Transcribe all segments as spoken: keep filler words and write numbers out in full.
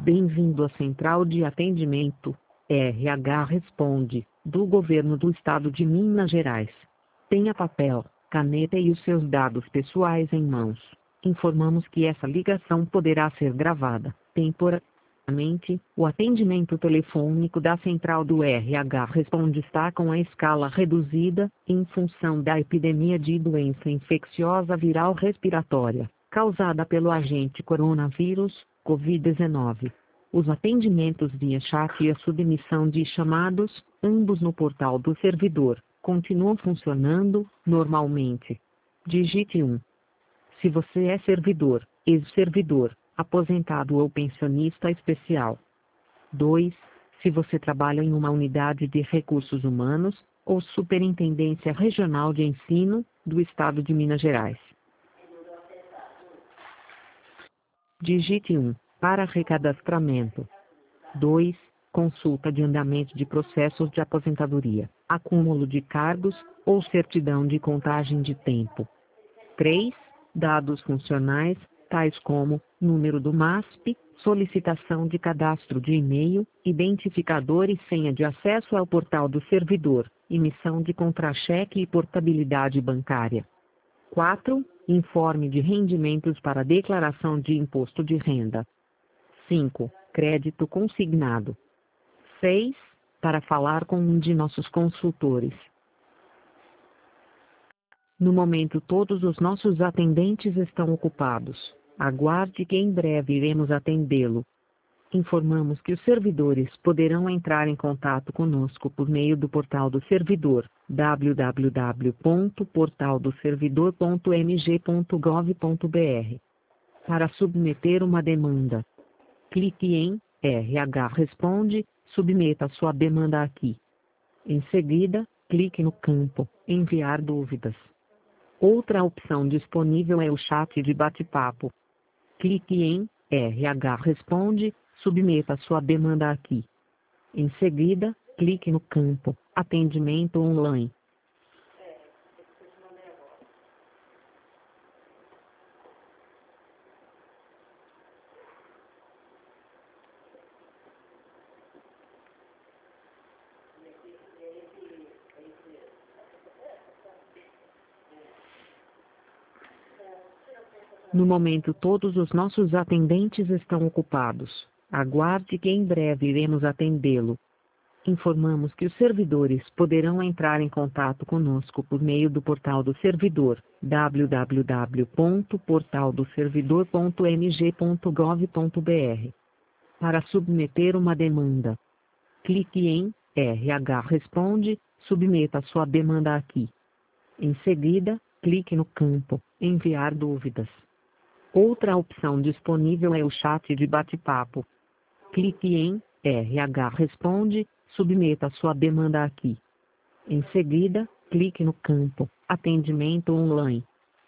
Bem-vindo à Central de Atendimento, R H Responde, do Governo do Estado de Minas Gerais. Tenha papel, caneta e os seus dados pessoais em mãos. Informamos que essa ligação poderá ser gravada, temporariamente. O atendimento telefônico da Central do R H Responde está com a escala reduzida, em função da epidemia de doença infecciosa viral respiratória, causada pelo agente coronavírus, covid dezenove. Os atendimentos via chat e a submissão de chamados, ambos no portal do servidor, continuam funcionando normalmente. Digite um. Se você é servidor, ex-servidor, aposentado ou pensionista especial. dois. Se você trabalha em uma unidade de recursos humanos, ou Superintendência Regional de Ensino, do Estado de Minas Gerais. Digite um. Para recadastramento. dois. Consulta de andamento de processos de aposentadoria, acúmulo de cargos, ou certidão de contagem de tempo. três. Dados funcionais, tais como número do M A S P, solicitação de cadastro de e-mail, identificador e senha de acesso ao portal do servidor, emissão de contra-cheque e portabilidade bancária. quatro. Informe de rendimentos para declaração de imposto de renda. cinco. Crédito consignado. seis. Para falar com um de nossos consultores. No momento todos os nossos atendentes estão ocupados. Aguarde que em breve iremos atendê-lo. Informamos que os servidores poderão entrar em contato conosco por meio do portal do servidor, w w w ponto portal do servidor ponto m g ponto gov ponto b r. Para submeter uma demanda, clique em R H Responde, submeta sua demanda aqui. Em seguida, clique no campo Enviar dúvidas. Outra opção disponível é o chat de bate-papo. Clique em R H Responde, submeta sua demanda aqui. Em seguida, clique no campo Atendimento online. No momento todos os nossos atendentes estão ocupados. Aguarde que em breve iremos atendê-lo. Informamos que os servidores poderão entrar em contato conosco por meio do portal do servidor, w w w ponto portal do servidor ponto m g ponto gov ponto b r. Para submeter uma demanda, clique em R H Responde, submeta sua demanda aqui. Em seguida, clique no campo Enviar dúvidas. Outra opção disponível é o chat de bate-papo. Clique em R H Responde, submeta sua demanda aqui. Em seguida, clique no campo Atendimento online.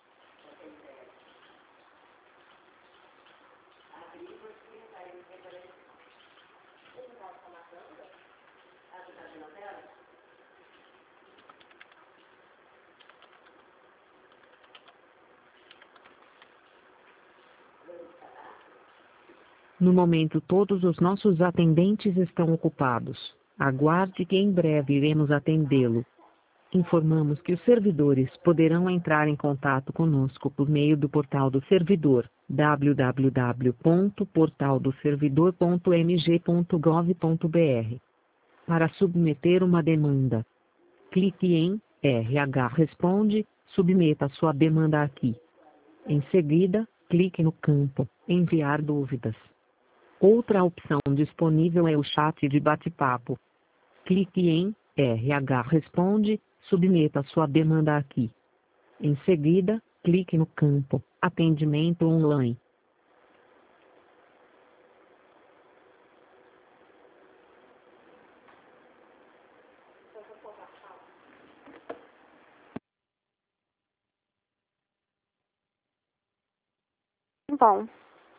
No momento todos os nossos atendentes estão ocupados. Aguarde que em breve iremos atendê-lo. Informamos que os servidores poderão entrar em contato conosco por meio do portal do servidor, w w w ponto portal do servidor ponto m g ponto gov ponto b r. Para submeter uma demanda, clique em R H Responde, submeta sua demanda aqui. Em seguida, clique no campo Enviar dúvidas. Outra opção disponível é o chat de bate-papo. Clique em R H Responde, submeta sua demanda aqui. Em seguida, clique no campo Atendimento online. Bom.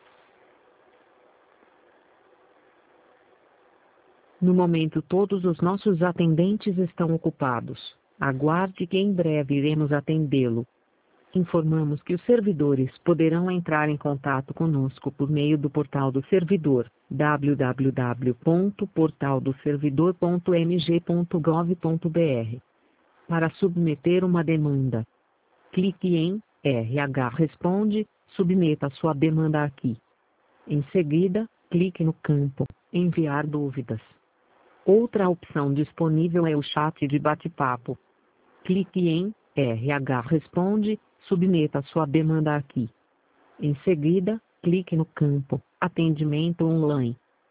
No momento todos os nossos atendentes estão ocupados. Aguarde que em breve iremos atendê-lo. Informamos que os servidores poderão entrar em contato conosco por meio do portal do servidor, w w w ponto portal do servidor ponto m g ponto gov ponto b r. Para submeter uma demanda, clique em R H Responde, submeta sua demanda aqui. Em seguida, clique no campo Enviar dúvidas. Outra opção disponível é o chat de bate-papo. Clique em R H Responde, submeta sua demanda aqui. Em seguida, clique no campo Atendimento online.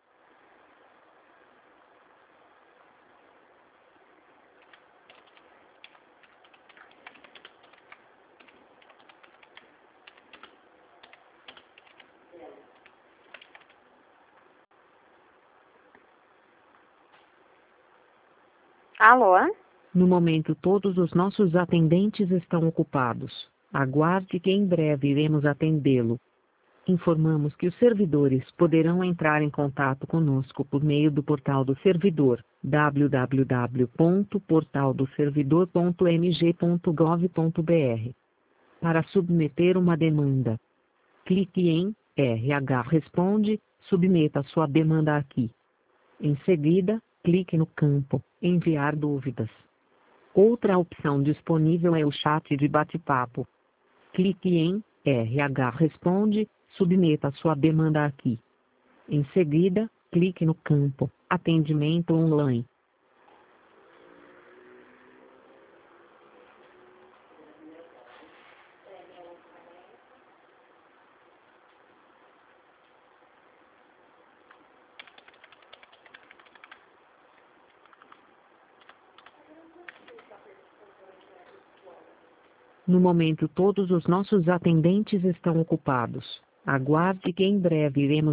Alô? No momento todos os nossos atendentes estão ocupados. Aguarde que em breve iremos atendê-lo. Informamos que os servidores poderão entrar em contato conosco por meio do portal do servidor, w w w ponto portal do servidor ponto m g ponto gov ponto b r. Para submeter uma demanda, clique em R H Responde, submeta sua demanda aqui. Em seguida, clique no campo Enviar dúvidas. Outra opção disponível é o chat de bate-papo. Clique em R H Responde, submeta sua demanda aqui. Em seguida, clique no campo Atendimento online. No momento todos os nossos atendentes estão ocupados. Aguarde que em breve iremos